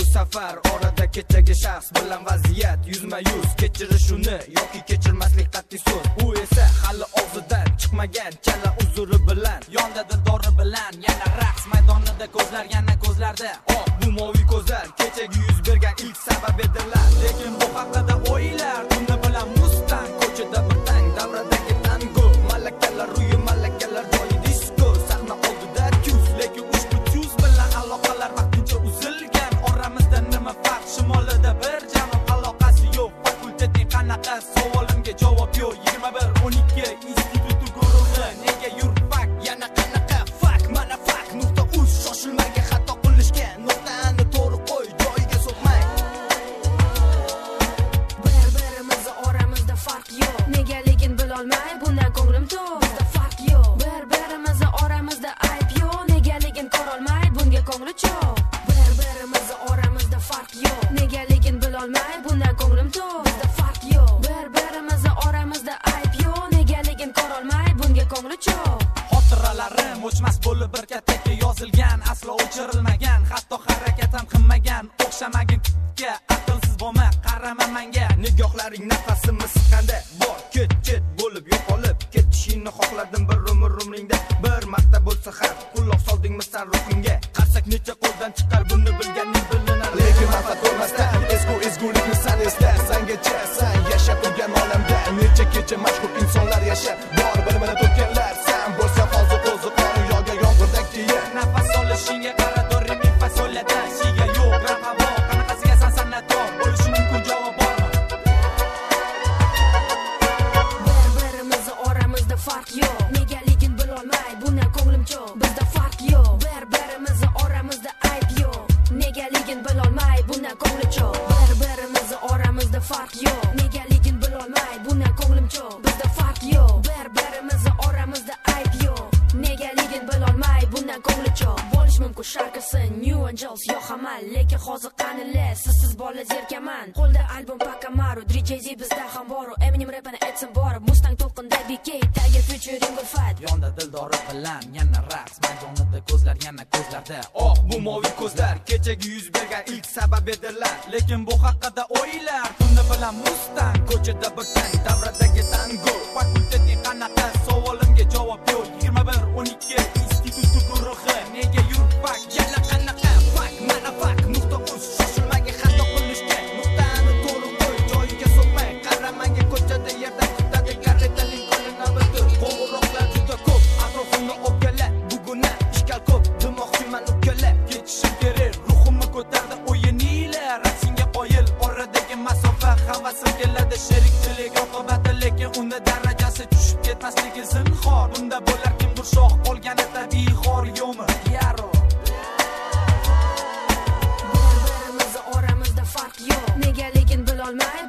safar orada kechagi shaxs bilan vaziyat yuzma yuz kechirish uni yoki kechirmaslik qat'iy so'z. U esa hali og'zidan chiqmagan chala uzuri bilan yonda dildori bilan yana raqs maydonida ko'zlar yana ko'zlarda bu moviy ko'zlar kechagi yuz bergan ilk sabab edilar. Lekin bu haqida o'ylar tunda bilan mustang ko'chada bir tang davradagi tango malakalar ruyi malakalar joyi disko sahna oldida kuz lekin ushbu kuz bilan aloqalar vaqtincha uzilgan. Oramizda nima farq? Shimolida bir janub aloqasi yo'q. Fakultetning qanaqa savolimga javob yo'q. 21-12 instituti guruhi nega yurfak yana qanaqa fak mana fak nuqta uz shoshilmaga xato qilishga nuqtani to'g'ri qo'y joyiga so'kmang. Bir-birimizni oramizda farq yo'q. Nega lekin bilolmay bundan ko'nglim to'q. Bizda farq yo'q. Bir-birimizni oramizda ayb yo'q. Nega lekin ko'rolmay bunga ko'ngli cho'q. Bir-birimizni oramizda farq yo'q. Nega lekin bilolmay bundan ko'nglim to'q. Bizda farq yo'q. Bir-birimizni oramizda ayb yo'q. Nega lekin ko'rolmay bunga ko'ngli cho'q. Xotiralarim o'chmas bo'lib bir kattaga yozilgan, aslo o'chirilmagan, hatto harakat ham qilmagan. O'xshamagin ga aqlsiz bo'lma, qarama menga. Nigohlaring nafasimi siqqanda bor ket bo'lib yo'qolib ketishingni xohladim bir umringda. Bir marta bo'lsa ham quloq soldingmi sen ruhingga? Qarsak necha qo'ldan chiqar buni bilganing bilinar. Lekin manfaat ko'rmasdan ezgulikni san esla. Sangacha san yashab turgan olamda necha kecha mashhur insonlar yashab bor bilimini to'kkanlar. Sen bo'lsa hozir o'zi qon yoga yomg'irdak tiya. Nafas olishingga qara do re mi fa sol la da siga yo'q gram havo qanaqasiga san sanator bo'lishi mumkin javob bormi? Bir-birimizni oramizda farq yo'q. Nega lekin bilolmay bundan ko'nglim cho'q. Bizda farq yo'q. Bir-birimizni oramizda ayb yo'q. Nega lekin bilolmay bundan ko'ngli cho'q. Bir-birimizni oramizda farq yo'q. Nega lekin bilolmay bundan ko'nglim cho'q. Bizda farq yo'q. Bir-birimizni oramizda ayb yo'q. Nega lekin bilolmay bundan ko'ngli cho'q. Bo'lish mumkin sharkasi New Angels yo hamal, lekin hozir qanilar sizsiz bola zerkaman. Qo'lda albom Pakamaru, DJ bizda ham bor. Eminem rapini aytsin borib, Mustang to'lqinda BK tagi featuring Ulfat. Yonda dildori bilan yana raqs maydonida ko'zlar yana ko'zlarda bu moviy ko'zlar kechagi yuz bergan ilk sabab edilar. Lekin bu haqida o'ylar tunda bilan mustang ko'chada bir tang davradagi tango fakultetning qanaqa savolimga javob yo'q. 21-12 instituti guruhi nega yurfak yana qanaqa fak mana fak nuqta uz shoshilmaga xato qilishga nuqtani to'g'ri qo'y joyiga so'kmang. Qaramanga ko'chada yerda kutadi karetaning qo'lini bitir. Qo'ng'iroqlar juda ko'p atrofimni o'pkala buguna ishkal ko'p demoqchiman ukala. Ketishim kerak ruhimni ko'tardi o'yininglar rasingga qoyil oradagi masofa havasim keladi sherikchilik oqibati lekin unda darajasi tushib ketmasligi zinhor. Bunda bo'lar kimdir shoh qolgani tabiiy xor yo'mi yaro. Bir-birimizni oramizda farq yo'q. Nega lekin bilolmay